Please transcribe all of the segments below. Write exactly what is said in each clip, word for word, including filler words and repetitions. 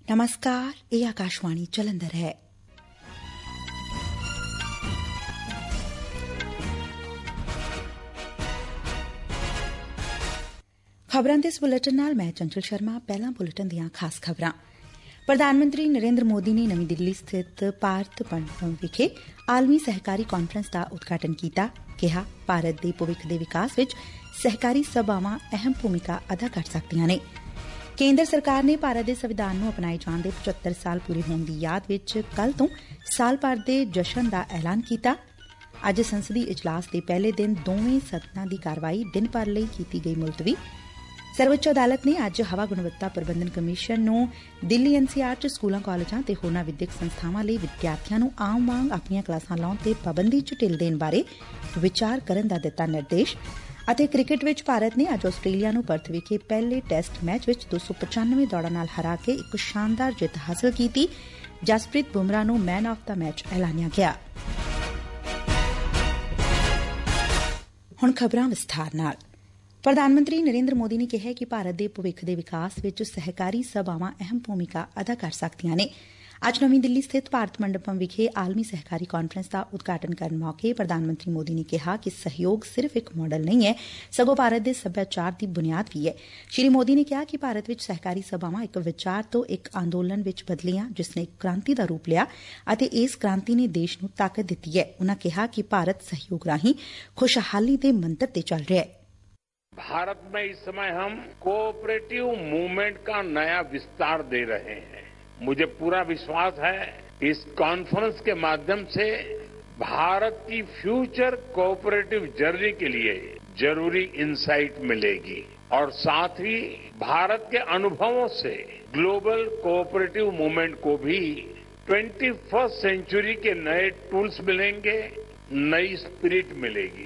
ਨਮਸਕਾਰ, ਇਹ ਆਕਾਸ਼ਵਾਣੀ ਜਲੰਧਰ ਹੈ। ਖਬਰਾਂ ਦੇ ਇਸ ਬੁਲੇਟਿਨ ਨਾਲ ਮੈਂ ਚੰਚਲ ਸ਼ਰਮਾ। ਪਹਿਲਾਂ ਬੁਲੇਟਿਨ ਦੀਆਂ ਖਾਸ ਖਬਰਾਂ। ਪ੍ਰਧਾਨ ਮੰਤਰੀ ਨਰੇਂਦਰ ਮੋਦੀ ਨੇ ਨਵੀਂ ਦਿੱਲੀ ਸਥਿਤ ਭਾਰਤ ਮੰਡਪਮ ਵਿਖੇ ਆਲਮੀ ਸਹਿਕਾਰੀ ਕਾਨਫਰੰਸ ਦਾ ਉਦਘਾਟਨ ਕੀਤਾ। ਕਿਹਾ, ਭਾਰਤ ਦੇ ਭਵਿੱਖ ਦੇ ਵਿਕਾਸ ਵਿੱਚ ਸਹਿਕਾਰੀ ਸਭਾਵਾਂ ਅਹਿਮ ਭੂਮਿਕਾ ਅਦਾ ਕਰ ਸਕਦੀਆਂ ਨੇ। ਕੇਂਦਰ ਸਰਕਾਰ ਨੇ ਭਾਰਤ ਦੇ ਸੰਵਿਧਾਨ ਨੂੰ ਅਪਣਾਏ ਜਾਣ ਦੇ ਪਚੱਤਰ ਸਾਲ ਪੂਰੇ ਹੋਣ ਦੀ ਯਾਦ ਵਿੱਚ ਕੱਲ੍ਹ ਤੋਂ ਸਾਲ ਭਰ ਦੇ ਜਸ਼ਨ ਦਾ ਐਲਾਨ ਕੀਤਾ। ਅੱਜ ਸੰਸਦੀ ਇਜਲਾਸ ਦੇ ਪਹਿਲੇ ਦਿਨ ਦੋਵੇਂ ਸਦਨਾਂ ਦੀ ਕਾਰਵਾਈ ਦਿਨ ਭਰ ਲਈ ਕੀਤੀ ਗਈ ਮੁਲਤਵੀ। ਸਰਵਉੱਚ ਅਦਾਲਤ ਨੇ ਅੱਜ ਹਵਾ ਗੁਣਵੱਤਾ ਪ੍ਰਬੰਧਨ ਕਮਿਸ਼ਨ ਨੂੰ ਦਿੱਲੀ ਐਨ ਸੀ ਆਰ ਚ ਸਕੂਲਾਂ, ਕਾਲਜਾਂ ਤੇ ਹੋਰਨਾਂ ਵਿਦਿਅਕ ਸੰਸਥਾਵਾਂ ਲਈ ਵਿਦਿਆਰਥੀਆਂ ਨੂੰ ਆਮ ਵਾਂਗ ਆਪਣੀਆਂ ਕਲਾਸਾਂ ਲਾਉਣ ਤੇ ਪਾਬੰਦੀ ਚ ਢਿੱਲ ਦੇਣ ਬਾਰੇ ਵਿਚਾਰ ਕਰਨ ਦਾ ਦਿੱਤਾ ਨਿਰਦੇਸ਼। ਅਤੇ ਕ੍ਰਿਕਟ ਵਿੱਚ ਭਾਰਤ ਨੇ ਅੱਜ ਆਸਟ੍ਰੇਲੀਆ ਨੂੰ ਪਰਥ ਵਿਖੇ ਪਹਿਲੇ ਟੈਸਟ ਮੈਚ ਵਿੱਚ ਦੋ ਸੌ ਪਚਾਨਵੇਂ ਦੌੜਾਂ ਨਾਲ ਹਰਾ ਕੇ ਇੱਕ ਸ਼ਾਨਦਾਰ ਜਿੱਤ ਹਾਸਲ ਕੀਤੀ। ਜਸਪ੍ਰੀਤ ਬੁਮਰਾਹ ਨੂੰ ਮੈਨ ਆਫ ਦਾ ਮੈਚ ਐਲਾਨਿਆ ਗਿਆ। ਹੁਣ ਖਬਰਾਂ ਵਿਸਥਾਰ ਨਾਲ। ਪ੍ਰਧਾਨ ਮੰਤਰੀ ਨਰੇਂਦਰ ਮੋਦੀ ਨੇ ਕਿਹਾ ਕਿ ਭਾਰਤ ਦੇ ਭਵਿੱਖ ਦੇ ਵਿਕਾਸ ਵਿੱਚ ਸਹਿਕਾਰੀ ਸਭਾਵਾਂ ਅਹਿਮ ਭੂਮਿਕਾ ਅਦਾ ਕਰ ਸਕਦੀਆਂ ਨੇ। ਅੱਜ ਨਵੀਂ ਦਿੱਲੀ ਸਥਿਤ ਭਾਰਤ ਮੰਡਪਮ ਵਿਖੇ ਆਲਮੀ ਸਹਿਕਾਰੀ ਕਾਨਫਰੰਸ ਦਾ ਉਦਘਾਟਨ ਕਰਨ ਮੌਕੇ ਪ੍ਰਧਾਨ ਮੰਤਰੀ ਮੋਦੀ ਨੇ ਕਿਹਾ ਕਿ ਸਹਿਯੋਗ ਸਿਰਫ਼ ਇੱਕ ਮਾਡਲ ਨਹੀਂ ਹੈ, ਸਗੋਂ ਭਾਰਤ ਦੇ ਸੱਭਿਆਚਾਰ ਦੀ ਬੁਨਿਆਦ ਵੀ ਹੈ। ਸ਼੍ਰੀ ਮੋਦੀ ਨੇ ਕਿਹਾ ਕਿ ਭਾਰਤ ਵਿੱਚ ਸਹਿਕਾਰੀ ਸਭਾਵਾਂ ਇੱਕ ਵਿਚਾਰ ਤੋਂ ਇੱਕ ਅੰਦੋਲਨ ਵਿੱਚ ਬਦਲੀਆਂ, ਜਿਸ ਨੇ ਇੱਕ ਕ੍ਰਾਂਤੀ ਦਾ ਰੂਪ ਲਿਆ ਅਤੇ ਇਸ ਕ੍ਰਾਂਤੀ ਨੇ ਦੇਸ਼ ਨੂੰ ਤਾਕਤ ਦਿੱਤੀ ਹੈ। ਉਨੂਾਂ ਕਿਹਾ ਕਿ ਭਾਰਤ ਸਹਿਯੋਗ ਰਾਹੀਂ ਖੁਸ਼ਹਾਲੀ ਦੇ ਮੰਤਰ ਤੇ ਚੱਲ ਰਿਹਾ ਹੈ। भारत में इस समय हम कोऑपरेटिव मूवमेंट का नया विस्तार दे रहे हैं। मुझे पूरा विश्वास है इस कॉन्फ्रेंस के माध्यम से भारत की फ्यूचर कोऑपरेटिव जर्नी के लिए जरूरी इंसाइट मिलेगी और साथ ही भारत के अनुभवों से ग्लोबल कोऑपरेटिव मूवमेंट को भी ट्वेंटी फर्स्ट सेंचुरी के नए टूल्स मिलेंगे, नई स्पिरिट मिलेगी।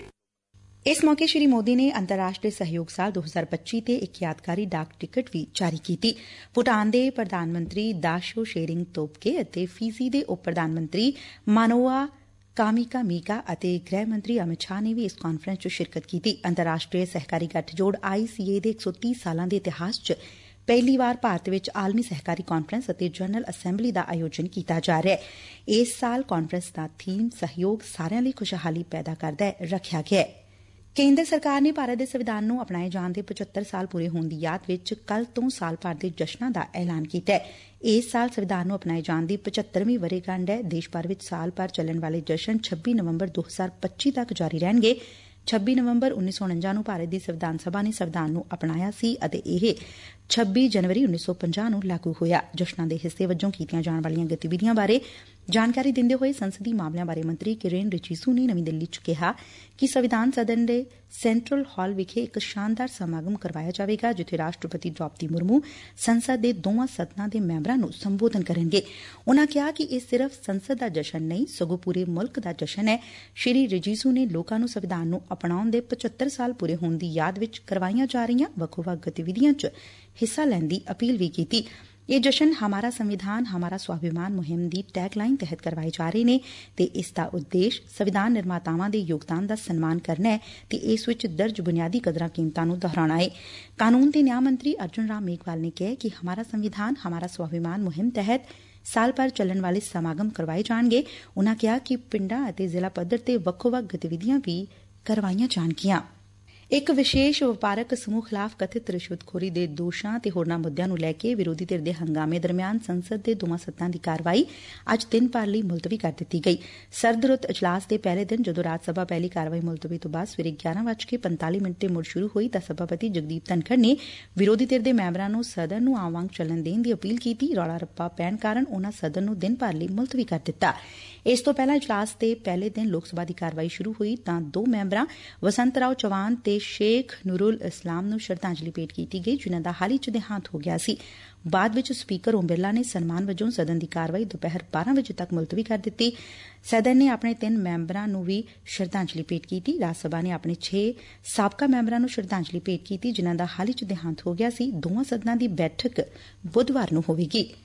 ਇਸ ਮੌਕੇ ਸ੍ਰੀ ਮੋਦੀ ਨੇ ਅੰਤਰਰਾਸ਼ਟਰੀ ਸਹਿਯੋਗ ਸਾਲ ਦੋ ਹਜ਼ਾਰ ਪੱਚੀ ਤੇ ਇੱਕ ਯਾਦਗਾਰੀ ਡਾਕ ਟਿਕਟ ਵੀ ਜਾਰੀ ਕੀਤੀ। ਭੂਟਾਨ ਦੇ ਪ੍ਰਧਾਨ ਮੰਤਰੀ ਦਾਸ਼ੋ ਸ਼ੇਰਿੰਗ ਤੋਬਗੇ ਅਤੇ ਫਿਜੀ ਦੇ ਉਪ ਪ੍ਰਧਾਨ ਮੰਤਰੀ ਮਾਨੋਆ ਕਾਮਿਕਾ ਮੀਕਾ ਅਤੇ ਗ੍ਰਹਿ ਮੰਤਰੀ ਅਮਿਤ ਸ਼ਾਹ ਨੇ ਵੀ ਇਸ ਕਾਨਫਰੰਸ ਚ ਸ਼ਿਰਕਤ ਕੀਤੀ। ਅੰਤਰਰਾਸ਼ਟਰੀ ਸਹਿਕਾਰੀ ਗੱਠਜੋੜ ਆਈ ਸੀ ਏ ਦੇ ਇੱਕ ਸੌ ਤੀਹ ਸਾਲਾਂ ਦੇ ਇਤਿਹਾਸ ਚ ਪਹਿਲੀ ਵਾਰ ਭਾਰਤ ਵਿੱਚ ਆਲਮੀ ਸਹਿਕਾਰੀ ਕਾਨਫਰੰਸ ਅਤੇ ਜਨਰਲ ਅਸੈਂਬਲੀ ਦਾ ਆਯੋਜਨ ਕੀਤਾ ਜਾ ਰਿਹਾ ਹੈ। ਇਸ ਸਾਲ ਕਾਨਫਰੰਸ ਦਾ ਥੀਮ ਸਹਿਯੋਗ ਸਾਰਿਆਂ ਲਈ ਖੁਸ਼ਹਾਲੀ ਪੈਦਾ ਕਰਦਾ ਹੈ ਰੱਖਿਆ ਗਿਆ ਹੈ। ਕੇਂਦਰ ਸਰਕਾਰ ਨੇ ਭਾਰਤ ਦੇ ਸੰਵਿਧਾਨ ਨੂੰ ਅਪਣਾਏ ਜਾਣ ਦੇ ਪਚੱਤਰ ਸਾਲ ਪੂਰੇ ਹੋਣ ਦੀ ਯਾਦ ਵਿੱਚ ਕੱਲ੍ਹ ਤੋਂ ਸਾਲ ਭਰ ਦੇ ਜਸ਼ਨਾਂ ਦਾ ਐਲਾਨ ਕੀਤਾ ਹੈ। ਇਸ ਸਾਲ ਸੰਵਿਧਾਨ ਨੂੰ ਅਪਣਾਏ ਜਾਣ ਦੀ ਪਚੱਤਰਵੀਂ ਵਰ੍ਹੇਗੰਢ ਹੈ। ਦੇਸ਼ ਭਰ ਵਿੱਚ ਸਾਲ ਭਰ ਚੱਲਣ ਵਾਲੇ ਜਸ਼ਨ ਛੱਬੀ ਨਵੰਬਰ ਦੋ ਹਜ਼ਾਰ ਪੱਚੀ ਤੱਕ ਜਾਰੀ ਰਹਿਣਗੇ। ਛੱਬੀ ਨਵੰਬਰ ਉੱਨੀ ਸੌ ਉਣੰਜਾ ਨੂੰ ਭਾਰਤ ਦੀ ਸੰਵਿਧਾਨ ਸਭਾ ਨੇ ਸੰਵਿਧਾਨ ਨੂੰ ਅਪਣਾਇਆ ਸੀ ਅਤੇ ਇਹ ਛੱਬੀ ਜਨਵਰੀ ਉੱਨੀ ਸੌ ਪੰਜਾਹ ਨੂੰ ਲਾਗੂ ਹੋਇਆ। ਜਸ਼ਨਾਂ ਦੇ ਹਿੱਸੇ ਵਜੋਂ ਕੀਤੀਆਂ ਜਾਣ ਵਾਲੀਆਂ ਗਤੀਵਿਧੀਆਂ ਬਾਰੇ ਜਾਣਕਾਰੀ ਦਿੰਦੇ ਹੋਏ ਸੰਸਦੀ ਮਾਮਲਿਆਂ ਬਾਰੇ ਮੰਤਰੀ ਕਿਰੇਨ ਰਿਜੀਜੂ ਨੇ ਨਵੀਂ ਦਿੱਲੀ ਚ ਕਿਹਾ ਕਿ ਸੰਵਿਧਾਨ ਸਦਨ ਦੇ ਸੈਂਟਰਲ ਹਾਲ ਵਿਖੇ ਇੱਕ ਸ਼ਾਨਦਾਰ ਸਮਾਗਮ ਕਰਵਾਇਆ ਜਾਵੇਗਾ, ਜਿੱਥੇ ਰਾਸ਼ਟਰਪਤੀ ਦ੍ਰੌਪਦੀ ਮੁਰਮੂ ਸੰਸਦ ਦੇ ਦੋਵਾਂ ਸਦਨਾਂ ਦੇ ਮੈਂਬਰਾਂ ਨੂੰ ਸੰਬੋਧਨ ਕਰਨਗੇ। ਉਨੂਾਂ ਕਿਹਾ ਕਿ ਇਹ ਸਿਰਫ਼ ਸੰਸਦ ਦਾ ਜਸ਼ਨ ਨਹੀਂ, ਸਗੋਂ ਪੂਰੇ ਮੁਲਕ ਦਾ ਜਸ਼ਨ ਹੈ। ਸ਼੍ਰੀ ਰਿਜੀਜੂ ਨੇ ਲੋਕਾਂ ਨੂੰ ਸੰਵਿਧਾਨ ਨੂੰ ਅਪਣਾਉਣ ਦੇ ਪਚੱਤਰ ਸਾਲ ਪੂਰੇ ਹੋਣ ਦੀ ਯਾਦ ਵਿੱਚ ਕਰਵਾਈਆਂ ਜਾ ਰਹੀਆਂ ਵੱਖੋ-ਵੱਖ ਗਤੀਵਿਧੀਆਂ ਚ ਹਿੱਸਾ ਲੈਣ ਦੀ ਅਪੀਲ ਵੀ ਕੀਤੀ। ਇਹ ਜਸ਼ਨ ਹਮਾਰਾ ਸੰਵਿਧਾਨ ਹਮਾਰਾ ਸਵਾਭਿਮਾਨ ਮੁਹਿੰਮ ਦੀ ਟੈਗਲਾਈਨ ਤਹਿਤ ਕਰਵਾਏ ਜਾ ਰਹੇ ਨੇ ਤੇ ਇਸ ਦਾ ਉਦੇਸ਼ ਸੰਵਿਧਾਨ ਨਿਰਮਾਤਾਵਾਂ ਦੇ ਯੋਗਦਾਨ ਦਾ ਸਨਮਾਨ ਕਰਨਾ ਹੈ ਤੇ ਇਸ ਵਿੱਚ ਦਰਜ ਬੁਨਿਆਦੀ ਕਦਰਾਂ ਕੀਮਤਾਂ ਨੂੰ ਦੁਹਰਾਉਣਾ ਹੈ। ਕਾਨੂੰਨ ਤੇ ਨਿਆਂ ਮੰਤਰੀ ਅਰਜੁਨ ਰਾਮ ਮੇਘਵਾਲ ਨੇ ਕਿਹਾ ਕਿ ਹਮਾਰਾ ਸੰਵਿਧਾਨ ਹਮਾਰਾ ਸਵਾਭਿਮਾਨ ਮੁਹਿੰਮ ਤਹਿਤ ਸਾਲ ਭਰ ਚੱਲਣ ਵਾਲੇ ਸਮਾਗਮ ਕਰਵਾਏ ਜਾਣਗੇ। ਉਨੂਾਂ ਕਿਹਾ ਕਿ ਪਿੰਡਾਂ ਅਤੇ ਜ਼ਿਲ੍ਹਾ ਪੱਧਰ ਤੇ ਵੱਖੋ-ਵੱਖ ਗਤੀਵਿਧੀਆਂ ਵੀ ਕਰਵਾਈਆਂ ਜਾਣਗੀਆਂ। ਇੱਕ ਵਿਸ਼ੇਸ਼ ਵਪਾਰਕ ਸਮੂਹ ਖਿਲਾਫ਼ ਕਥਿਤ ਰਿਸ਼ਵਤਖੋਰੀ ਦੇ ਦੋਸ਼ਾਂ ਤੇ ਹੋਰਨਾਂ ਮੁੱਦਿਆਂ ਨੂੰ ਲੈ ਕੇ ਵਿਰੋਧੀ ਧਿਰ ਦੇ ਹੰਗਾਮੇ ਦਰਮਿਆਨ ਸੰਸਦ ਦੇ ਦੋਵਾਂ ਸਦਨਾਂ ਦੀ ਕਾਰਵਾਈ ਅੱਜ ਦਿਨ ਭਰ ਲਈ ਮੁਲਤਵੀ ਕਰ ਦਿੱਤੀ ਗਈ। ਸਰਦ ਰੁੱਤ ਇਜਲਾਸ ਦੇ ਪਹਿਲੇ ਦਿਨ ਜਦੋਂ ਰਾਜ ਸਭਾ ਪਹਿਲੀ ਕਾਰਵਾਈ ਮੁਲਤਵੀ ਤੋਂ ਬਾਅਦ ਸਵੇਰੇ ਗਿਆਰਾਂ ਵੱਜ ਕੇ ਪੰਤਾਲੀ ਮਿੰਟ ਤੇ ਮੁੜ ਸ਼ੁਰੂ ਹੋਈ ਤਾਂ ਸਭਾਪਤੀ ਜਗਦੀਪ ਧਨਖੜ ਨੇ ਵਿਰੋਧੀ ਧਿਰ ਦੇ ਮੈਂਬਰਾਂ ਨੂੰ ਸਦਨ ਨੂੰ ਆਮ ਵਾਂਗ ਚੱਲਣ ਦੇਣ ਦੀ ਅਪੀਲ ਕੀਤੀ। ਰੌਲਾ ਰੱਪਾ ਪੈਣ ਕਾਰਨ ਉਨੂਾਂ ਸਦਨ ਨੂੰ ਦਿਨ ਭਰ ਲਈ ਮੁਲਤਵੀ ਕਰ ਦਿੱਤਾ। ਇਸ ਤੋਂ ਪਹਿਲਾਂ ਇਜਲਾਸ ਦੇ ਪਹਿਲੇ ਦਿਨ ਲੋਕ ਸਭਾ ਦੀ ਕਾਰਵਾਈ ਸ਼ੁਰੂ ਹੋਈ ਤਾਂ ਦੋ ਮੈਂਬਰਾਂ ਵਸੰਤ ਰਾਓ ਚੌਹਾਨ ਤੇ ਸ਼ੇਖ ਨੂਰੁਲ ਇਸਲਾਮ ਨੂੰ ਸ਼ਰਧਾਂਜਲੀ ਭੇਟ ਕੀਤੀ ਗਈ, ਜਿਨ੍ਹਾਂ ਦਾ ਹਾਲ ਹੀ ਚ ਦੇਹਾਂਤ ਹੋ ਗਿਆ ਸੀ। ਬਾਅਦ ਵਿੱਚ ਸਪੀਕਰ ਓਮ ਬਿਰਲਾ ਨੇ ਸਨਮਾਨ ਵਜੋਂ ਸਦਨ ਦੀ ਕਾਰਵਾਈ ਦੁਪਹਿਰ ਬਾਰਾਂ ਵਜੇ ਤੱਕ ਮੁਲਤਵੀ ਕਰ ਦਿੱਤੀ। ਸਦਨ ਨੇ ਆਪਣੇ ਤਿੰਨ ਮੈਂਬਰਾਂ ਨੂੰ ਵੀ ਸ਼ਰਧਾਂਜਲੀ ਭੇਟ ਕੀਤੀ। ਰਾਜ ਸਭਾ ਨੇ ਆਪਣੇ ਛੇ ਸਾਬਕਾ ਮੈਂਬਰਾਂ ਨੂੰ ਸ਼ਰਧਾਂਜਲੀ ਭੇਟ ਕੀਤੀ, ਜਿਨ੍ਹਾਂ ਦਾ ਹਾਲ ਹੀ ਚ ਦੇਹਾਂਤ ਹੋ ਗਿਆ ਸੀ। ਦੋਵਾਂ ਸਦਨਾਂ ਦੀ ਬੈਠਕ ਬੁੱਧਵਾਰ ਨੂੰ ਹੋਵੇਗੀ।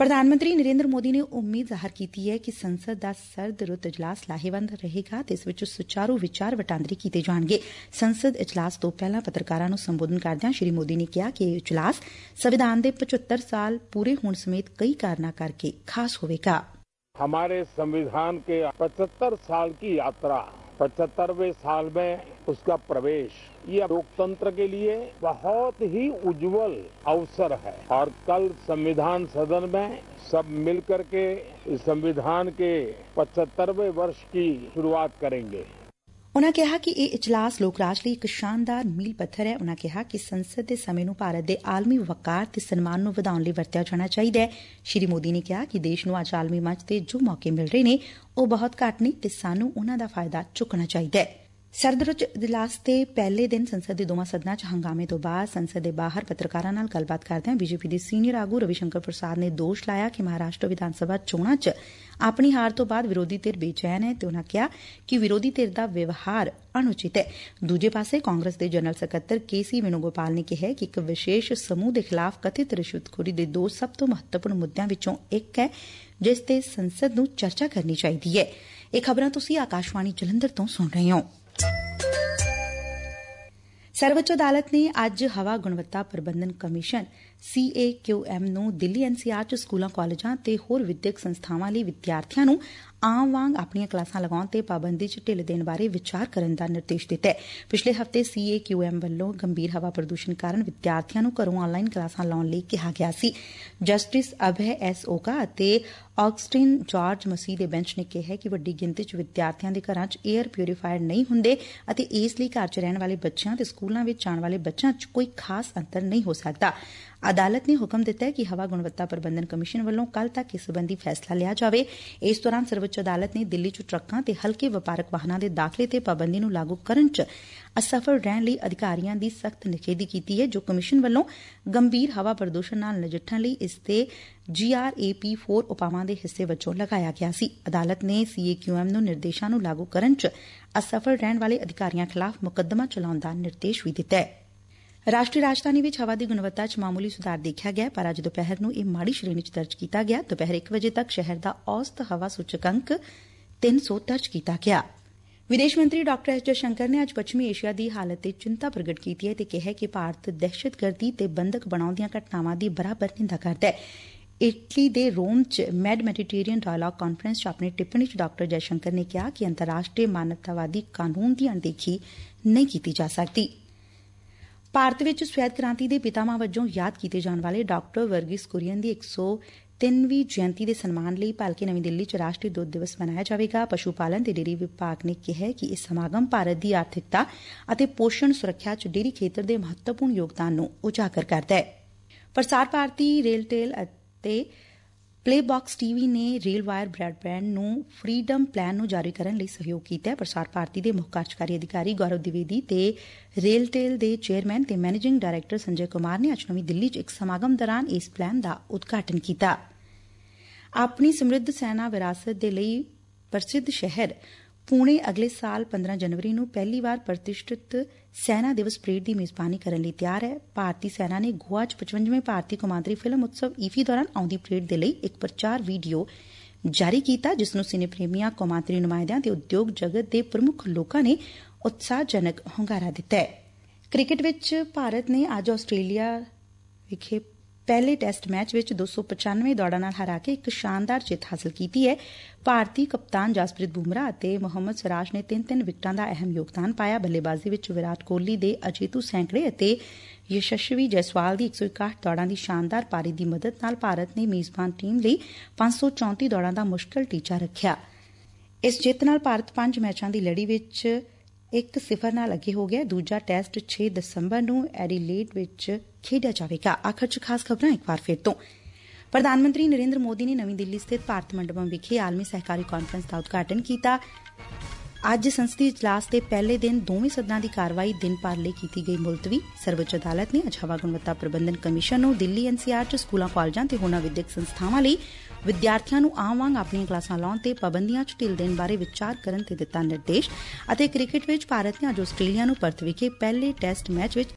ਪ੍ਰਧਾਨ ਮੰਤਰੀ ਨਰੇਂਦਰ ਮੋਦੀ ਨੇ ਉਮੀਦ ਜ਼ਾਹਰ ਕੀਤੀ ਹੈ ਕਿ ਸੰਸਦ ਦਾ ਸਰਦ ਰੁੱਤ ਇਜਲਾਸ ਲਾਹੇਵੰਦ ਰਹੇਗਾ ਤੇ ਇਸ ਵਿੱਚ ਸੁਚਾਰੂ ਵਿਚਾਰ ਵਟਾਂਦਰੇ ਕੀਤੇ ਜਾਣਗੇ। ਸੰਸਦ ਇਜਲਾਸ ਤੋਂ ਪਹਿਲਾਂ ਪੱਤਰਕਾਰਾਂ ਨੂੰ ਸੰਬੋਧਨ ਕਰਦਿਆਂ ਸ਼੍ਰੀ ਮੋਦੀ ਨੇ ਕਿਹਾ ਕਿ ਇਹ ਇਜਲਾਸ ਸੰਵਿਧਾਨ ਦੇ ਪਚੱਤਰ ਸਾਲ ਪੂਰੇ ਹੋਣ ਸਮੇਤ कई कारणों करके खास होगा। हमारे संविधान के पचहत्तर साल की यात्रा, पचहत्तरवें साल में उसका प्रवेश, ये लोकतंत्र के लिए बहुत ही उज्जवल अवसर है और कल संविधान सदन में सब मिलकर के इस संविधान के पचहत्तरवें वर्ष की शुरुआत करेंगे। ਉਨਾਂ ਕਿਹਾ ਕਿ ਇਹ ਇਜਲਾਸ ਲੋਕ ਰਾਜ ਲਈ ਇੱਕ ਸ਼ਾਨਦਾਰ ਮੀਲ ਪੱਥਰ ਹੈ। ਉਨਾਂ ਕਿਹਾ ਕਿ ਸੰਸਦ ਦੇ ਸਮੇਂ ਨੂੰ ਭਾਰਤ ਦੇ ਆਲਮੀ ਵਕਾਰ ਤੇ ਸਨਮਾਨ ਨੂੰ ਵਧਾਉਣ ਲਈ ਵਰਤਿਆ ਜਾਣਾ ਚਾਹੀਦਾ ਹੈ। ਸ਼੍ਰੀ ਮੋਦੀ ਨੇ ਕਿਹਾ ਕਿ ਦੇਸ਼ ਨੂੰ ਅੱਜ ਆਲਮੀ ਮੰਚ ਤੇ ਜੋ ਮੌਕੇ ਮਿਲ ਰਹੇ ਨੇ ਉਹ ਬਹੁਤ ਘੱਟ ਨੇ ਤੇ ਸਾਨੂੰ ਉਨਾਂ ਦਾ ਫਾਇਦਾ ਚੁੱਕਣਾ ਚਾਹੀਦਾ ਹੈ। ਸਰਦ ਰੁੱਤ ਇਜਲਾਸ ਦੇ ਪਹਿਲੇ ਦਿਨ ਸੰਸਦ ਦੇ ਦੋਵਾਂ ਸਦਨਾਂ 'ਚ ਹੰਗਾਮੇ ਤੋਂ ਬਾਅਦ ਸੰਸਦ ਦੇ ਬਾਹਰ ਪੱਤਰਕਾਰਾਂ ਨਾਲ ਗੱਲਬਾਤ ਕਰਦਿਆਂ ਬੀਜੇਪੀ ਦੇ ਸੀਨੀਅਰ ਆਗੂ ਰਵੀ ਸ਼ੰਕਰ ਪ੍ਰਸਾਦ ਨੇ ਦੋਸ਼ ਲਾਇਆ ਕਿ ਮਹਾਰਾਸ਼ਟਰ ਵਿਧਾਨ ਸਭਾ ਚੋਣਾਂ 'ਚ ਆਪਣੀ ਹਾਰ ਤੋਂ ਬਾਅਦ ਵਿਰੋਧੀ ਧਿਰ ਬੇਚੈਨ ਹੈ ਤੇ ਉਨਾਂ ਕਿਹਾ ਕਿ ਵਿਰੋਧੀ ਧਿਰ ਦਾ ਵਿਵਹਾਰ ਅਣਉਚਿਤ ਹੈ। ਦੂਜੇ ਪਾਸੇ ਕਾਂਗਰਸ ਦੇ ਜਨਰਲ ਸਕੱਤਰ ਕੇ ਸੀ ਵੇਣੂਗੋਪਾਲ ਨੇ ਕਿਹਾ ਕਿ ਇੱਕ ਵਿਸ਼ੇਸ਼ ਸਮੂਹ ਦੇ ਖਿਲਾਫ਼ ਕਥਿਤ ਰਿਸ਼ਵਤਖੋਰੀ ਦੇ ਦੋ ਸਭ ਤੋਂ ਮਹੱਤਵਪੂਰਨ ਮੁੱਦਿਆਂ ਵਿੱਚੋਂ ਇੱਕ ਹੈ ਜਿਸ ਤੇ ਸੰਸਦ ਨੂੰ ਚਰਚਾ ਕਰਨੀ ਚਾਹੀਦੀ ਹੈ। ਇਹ ਖਬਰਾਂ ਤੁਸੀਂ ਆਕਾਸ਼ਵਾਣੀ ਜਲੰਧਰ ਤੋਂ ਸੁਣ ਰਹੇ ਹੋ। ਸਰਵਉੱਚ ਅਦਾਲਤ ਨੇ ਅੱਜ ਹਵਾ ਗੁਣਵੱਤਾ ਪ੍ਰਬੰਧਨ ਕਮਿਸ਼ਨ ਸੀ ਏ ਕਿਊ ਐਮ ਨੂੰ ਦਿੱਲੀ ਐਨ ਸੀ ਆਰ 'ਚ ਸਕੂਲਾਂ, ਕਾਲਜਾਂ ਤੇ ਹੋਰ ਵਿਦਿਅਕ ਸੰਸਥਾਵਾਂ ਲਈ ਵਿਦਿਆਰਥੀਆਂ ਨੂੰ ਆਮ ਵਾਂਗ ਆਪਣੀਆਂ ਕਲਾਸਾਂ ਲਗਾਉਣ ਤੇ ਪਾਬੰਦੀ 'ਚ ਢਿੱਲ ਦੇਣ ਬਾਰੇ ਵਿਚਾਰ ਕਰਨ ਦਾ ਨਿਰਦੇਸ਼ ਦਿੱਤਾ ਹੈ। ਪਿਛਲੇ ਹਫ਼ਤੇ ਸੀ ਏ ਕਿਊ ਐਮ ਵੱਲੋਂ ਗੰਭੀਰ ਹਵਾ ਪ੍ਰਦੂਸ਼ਣ ਕਾਰਨ ਵਿਦਿਆਰਥੀਆਂ ਨੂੰ ਘਰੋਂ ਆਨਲਾਈਨ ਕਲਾਸਾਂ ਲਾਉਣ ਲਈ ਕਿਹਾ ਗਿਆ ਸੀ। ਜਸਟਿਸ ਅਭੈ ਐਸ ਓਕਾ ਅਤੇ ਆਗਸਟਿਨ ਜਾਰਜ ਮਸੀਹ ਦੇ ਬੈਂਚ ਨੇ ਕਿਹਾ ਕਿ ਵੱਡੀ ਗਿਣਤੀ 'ਚ ਵਿਦਿਆਰਥੀਆਂ ਦੇ ਘਰਾਂ 'ਚ ਏਅਰ ਪਿਊਰੀਫਾਇਰ ਨਹੀਂ ਹੁੰਦੇ ਅਤੇ ਇਸ ਲਈ ਘਰ 'ਚ ਰਹਿਣ ਵਾਲੇ ਬੱਚਿਆਂ ਤੇ ਸਕੂਲਾਂ ਵਿੱਚ ਜਾਣ ਵਾਲੇ ਬੱਚਿਆਂ 'ਚ ਕੋਈ ਖਾਸ ਅੰਤਰ ਨਹੀਂ ਹੋ ਸਕਦਾ। ਅਦਾਲਤ ਨੇ ਹੁਕਮ ਦਿੱਤਾ ਕਿ ਹਵਾ ਗੁਣਵੱਤਾ ਪ੍ਰਬੰਧਨ ਕਮਿਸ਼ਨ ਵੱਲੋਂ ਕੱਲ੍ਹ ਤੱਕ ਇਸ ਸਬੰਧੀ ਫੈਸਲਾ ਲਿਆ ਜਾਵੇ। ਇਸ ਦੌਰਾਨ ਸਰਵਉੱਚ ਅਦਾਲਤ ਨੇ ਦਿੱਲੀ 'ਚ ਟਰੱਕਾਂ ਤੇ ਹਲਕੇ ਵਪਾਰਕ ਵਾਹਨਾਂ ਦੇ ਦਾਖਲੇ ਤੇ ਪਾਬੰਦੀ ਨੂੰ ਲਾਗੂ ਕਰਨ 'ਚ ਅਸਫਲ ਰਹਿਣ ਲਈ ਅਧਿਕਾਰੀਆਂ ਦੀ ਸਖ਼ਤ ਨਿਖੇਧੀ ਕੀਤੀ ਹੈ, ਜੋ ਕਮਿਸ਼ਨ ਵੱਲੋਂ ਗੰਭੀਰ ਹਵਾ ਪ੍ਰਦੂਸ਼ਣ ਨਾਲ ਨਜਿੱਠਣ ਲਈ ਇਸ ਦੇ ਜੀ ਆਰ ਏ ਪੀ ਚਾਰ ਉਪਾਵਾਂ ਦੇ ਹਿੱਸੇ ਵਜੋਂ ਲਗਾਇਆ ਗਿਆ ਸੀ। ਅਦਾਲਤ ਨੇ ਸੀ ਏ ਕਿਊ ਐਮ ਨੂੰ ਨਿਰਦੇਸ਼ਾਂ ਨੂੰ ਲਾਗੂ ਕਰਨ 'ਚ ਅਸਫਲ ਰਹਿਣ ਵਾਲੇ ਅਧਿਕਾਰੀਆਂ ਖਿਲਾਫ਼ ਮੁਕੱਦਮਾ ਚਲਾਉਣ ਦਾ ਨਿਰਦੇਸ਼ ਵੀ ਦਿੱਤਾ ਹੈ। ਰਾਸ਼ਟਰੀ ਰਾਜਧਾਨੀ ਵਿੱਚ ਹਵਾ ਦੀ ਗੁਣਵੱਤਾ 'ਚ ਮਾਮੂਲੀ ਸੁਧਾਰ ਦੇਖਿਆ ਗਿਆ, ਪਰ ਅੱਜ ਦੁਪਹਿਰ ਨੂੰ ਇਹ ਮਾੜੀ ਸ਼੍ਰੇਣੀ 'ਚ ਦਰਜ ਕੀਤਾ ਗਿਆ। ਦੁਪਹਿਰ ਇੱਕ ਵਜੇ ਤੱਕ ਸ਼ਹਿਰ ਦਾ ਔਸਤ ਹਵਾ ਸੂਚਕਾਂਕ ਤਿੰਨ ਸੌ ਦਰਜ ਕੀਤਾ ਗਿਆ। ਵਿਦੇਸ਼ ਮੰਤਰੀ ਡਾ ਐਸ ਜਯਸ਼ੰਕਰ ਨੇ ਅੱਜ ਪੱਛਮੀ ਏਸ਼ੀਆ ਦੀ ਹਾਲਤ ਤੇ ਚਿੰਤਾ ਪ੍ਰਗਟ ਕੀਤੀ ਹੈ ਤੇ ਕਿਹਾ ਕਿ ਭਾਰਤ ਦਹਿਸ਼ਤਗਰਦੀ ਤੇ ਬੰਦਕ ਬਣਾਉਣ ਦੀਆਂ ਘਟਨਾਵਾਂ ਦੀ ਬਰਾਬਰ ਨਿੰਦਾ ਕਰਦਾ ਹੈ। ਇਟਲੀ ਦੇ ਰੋਮ 'ਚ ਮੈਡ ਮੈਡੀਟੇਰੀਅਨ ਡਾਇਲਾਗ ਕਾਨਫਰੰਸ 'ਚ ਆਪਣੀ ਟਿੱਪਣੀ 'ਚ ਡਾ ਜਯਸ਼ੰਕਰ ਨੇ ਕਿਹਾ ਕਿ ਅੰਤਰਰਾਸ਼ਟਰੀ ਮਾਨਵਤਾਵਾਦੀ ਕਾਨੂੰਨ ਦੀ ਅਣਦੇਖੀ ਨਹੀਂ ਕੀਤੀ ਜਾ ਸਕਦੀ। ਭਾਰਤ ਵਿੱਚ ਸਵੈਤ ਕ੍ਰਾਂਤੀ ਦੇ ਪਿਤਾਮਾ ਵਜੋਂ ਯਾਦ ਕੀਤੇ ਜਾਣ ਵਾਲੇ ਡਾ ਵਰਗੀਸ ਕੁਰੀਅਨ ਦੀ ਇੱਕ ਸੌ ਤਿੰਨਵੀਂ ਜਯੰਤੀ ਦੇ ਸਨਮਾਨ ਲਈ ਭਲਕੇ ਨਵੀਂ ਦਿੱਲੀ 'ਚ ਰਾਸ਼ਟਰੀ ਦੁੱਧ ਦਿਵਸ ਮਨਾਇਆ ਜਾਵੇਗਾ। ਪਸ਼ੂ ਪਾਲਣ ਤੇ ਡੇਅਰੀ ਵਿਭਾਗ ਨੇ ਕਿਹਾ ਕਿ ਇਹ ਸਮਾਗਮ ਭਾਰਤ ਦੀ ਆਰਥਿਕਤਾ ਅਤੇ ਪੋਸ਼ਣ ਸੁਰੱਖਿਆ 'ਚ ਡੇਅਰੀ ਖੇਤਰ ਦੇ ਮਹੱਤਵਪੂਰਨ ਯੋਗਦਾਨ ਨੂੰ ਉਜਾਗਰ ਕਰਦਾ ਹੈ। ਪ੍ਰਸਾਰ ਭਾਰਤੀ, ਰੇਲਟੇਲ ਅਤੇ ਪਲੇਬਾਕਸ ਟੀਵੀ ਨੇ ਰੇਲ ਵਾਇਰ ਬ੍ਰਾਡਬੈਂਡ ਨੂੰ ਫਰੀडम ਪਲਾਨ ਨੂੰ ਜਾਰੀ ਕਰਨ ਲਈ ਸਹਿਯੋਗ ਕੀਤਾ ਹੈ। ਪ੍ਰਸਾਰ ਭਾਰਤੀ ਦੇ ਮੁੱਖ ਕਾਰਜਕਾਰੀ ਅਧਿਕਾਰੀ ਗੌਰਵ ਦਿਵੇਦੀ ਤੇ ਰੇਲਟੇਲ ਦੇ ਚੇਅਰਮੈਨ ਤੇ ਮੈਨੇਜਿੰਗ ਡਾਇਰੈਕਟਰ ਸੰਜੇ ਕੁਮਾਰ ਨੇ ਅੱਜ ਨਵੀਂ ਦਿੱਲੀ 'ਚ ਇੱਕ ਸਮਾਗਮ ਦੌਰਾਨ ਇਸ ਪਲਾਨ ਦਾ ਉਦਘਾਟਨ ਕੀਤਾ। ਆਪਣੀ ਸਮ੍ਰਿੱਧ ਸੈਨਾ ਵਿਰਾਸਤ ਦੇ ਲਈ ਪ੍ਰਸਿੱਧ ਸ਼ਹਿਰ ਪੁਣੇ ਅਗਲੇ ਸਾਲ ਪੰਦਰਾਂ ਜਨਵਰੀ ਨੂੰ ਪਹਿਲੀ ਵਾਰ ਪ੍ਰਤਿਸ਼ਠਿਤ ਸੈਨਾ ਦਿਵਸ ਪਰੇਡ ਦੀ ਮੇਜ਼ਬਾਨੀ ਕਰਨ ਲਈ ਤਿਆਰ ਹੈ। ਭਾਰਤੀ ਸੈਨਾ ਨੇ ਗੋਆ 'ਚ ਪਚਵੰਜਵੇਂ ਭਾਰਤੀ ਕੌਮਾਂਤਰੀ ਫਿਲਮ ਉਤਸਵ ਈਫੀ ਦੌਰਾਨ ਆਉਂਦੀ ਪਰੇਡ ਦੇ ਲਈ ਇੱਕ ਪ੍ਰਚਾਰ ਵੀਡੀਓ ਜਾਰੀ ਕੀਤਾ, ਜਿਸ ਨੂੰ ਸਿਨੇ ਪ੍ਰੇਮੀਆਂ, ਕੌਮਾਂਤਰੀ ਨੁਮਾਇੰਦਿਆਂ ਤੇ ਉਦਯੋਗ ਜਗਤ ਦੇ ਪ੍ਰਮੁੱਖ ਲੋਕਾਂ ਨੇ ਉਤਸ਼ਾਹਜਨਕ ਹੁੰਗਾਰਾ ਦਿੱਤਾ ਹੈ। ਕ੍ਰਿਕਟ ਵਿੱਚ ਭਾਰਤ ਨੇ ਅੱਜ ਆਸਟ੍ਰੇਲੀਆ ਵਿਖੇ ਪਹਿਲੇ ਟੈਸਟ ਮੈਚ ਵਿੱਚ ਦੋ ਸੌ ਪਚਾਨਵੇਂ ਦੌੜਾਂ ਨਾਲ ਹਰਾ ਕੇ ਇੱਕ ਸ਼ਾਨਦਾਰ ਜਿੱਤ ਹਾਸਲ ਕੀਤੀ ਹੈ। ਭਾਰਤੀ ਕਪਤਾਨ ਜਸਪ੍ਰੀਤ ਬੁਮਰਾਹ ਅਤੇ ਮੁਹੰਮਦ ਸਿਰਾਜ ਨੇ ਤਿੰਨ ਤਿੰਨ ਵਿਕਟਾਂ ਦਾ ਅਹਿਮ ਯੋਗਦਾਨ ਪਾਇਆ। ਬੱਲੇਬਾਜ਼ੀ ਵਿੱਚ ਵਿਰਾਟ ਕੋਹਲੀ ਦੇ ਅਜੇਤੂ ਸੈਂਕੜੇ ਅਤੇ ਯਸ਼ਸਵੀ ਜੈਸਵਾਲ ਦੀ ਇੱਕ ਸੌ ਇਕਾਹਠ ਦੌੜਾਂ ਦੀ ਸ਼ਾਨਦਾਰ ਪਾਰੀ ਦੀ ਮਦਦ ਨਾਲ ਭਾਰਤ ਨੇ ਮੇਜ਼ਬਾਨ ਟੀਮ ਲਈ ਪੰਜ ਸੌ ਚੌਂਤੀ ਦੌੜਾਂ ਦਾ ਮੁਸ਼ਕਲ ਟੀਚਾ ਰੱਖਿਆ। ਇਸ ਜਿੱਤ ਨਾਲ ਭਾਰਤ ਪੰਜ ਮੈਚਾਂ ਦੀ ਲੜੀ ਵਿੱਚ ਇੱਕ ਸਿਫਰ ਨਾਲ ਅੱਗੇ ਹੋ ਗਿਆ। ਦੂਜਾ ਟੈਸਟ ਛੇ ਦਸੰਬਰ ਨੂੰ ਐਡੀਲੇਡ ਵਿੱਚ ਖੇਡਿਆ ਜਾਵੇਗਾ। ਆਖਰ 'ਚ ਖਾਸ ਖਬਰਾਂ ਇੱਕ ਵਾਰ ਫਿਰ ਤੋਂ। ਪ੍ਰਧਾਨ ਮੰਤਰੀ ਨਰੇਂਦਰ ਮੋਦੀ ਨੇ ਨਵੀਂ ਦਿੱਲੀ ਸਥਿਤ ਭਾਰਤ ਮੰਡਪਮ ਵਿਖੇ ਆਲਮੀ ਸਹਿਕਾਰੀ ਕਾਨਫਰੰਸ ਦਾ ਉਦਘਾਟਨ ਕੀਤਾ। ਅੱਜ ਸੰਸਦੀ ਇਜਲਾਸ ਦੇ ਪਹਿਲੇ ਦਿਨ ਦੋਵੇਂ ਸਦਨਾਂ ਦੀ ਕਾਰਵਾਈ ਦਿਨ ਭਰ ਲਈ ਕੀਤੀ ਗਈ ਮੁਲਤਵੀ। ਸਰਵਉੱਚ ਅਦਾਲਤ ਨੇ ਅੱਜ ਹਵਾ ਗੁਣਵੱਤਾ ਪ੍ਰਬੰਧਨ ਕਮਿਸ਼ਨ ਨੂੰ ਦਿੱਲੀ ਐਨ ਸੀ ਆਰ 'ਚ ਸਕੂਲਾਂ, ਕਾਲਜਾਂ ਤੇ ਹੋਰਨਾਂ ਵਿਦਿਅਕ ਸੰਸਥਾਵਾਂ ਲਈ ਵਿਦਿਆਰਥੀਆਂ ਨੂੰ ਆਮ ਵਾਂਗ ਆਪਣੀਆਂ ਕਲਾਸਾਂ ਲਾਉਣ ਤੇ ਪਾਬੰਦੀਆਂ 'ਚ ਢਿੱਲ ਦੇਣ ਬਾਰੇ ਵਿਚਾਰ ਕਰਨ ਤੇ ਦਿੱਤਾ ਨਿਰਦੇਸ਼। ਅਤੇ ਕ੍ਰਿਕਟ ਵਿੱਚ ਭਾਰਤ ਨੇ ਅੱਜ ਆਸਟ੍ਰੇਲੀਆ ਨੂੰ ਪਰਥ ਵਿਖੇ ਪਹਿਲੇ ਟੈਸਟ ਮੈਚ ਵਿੱਚ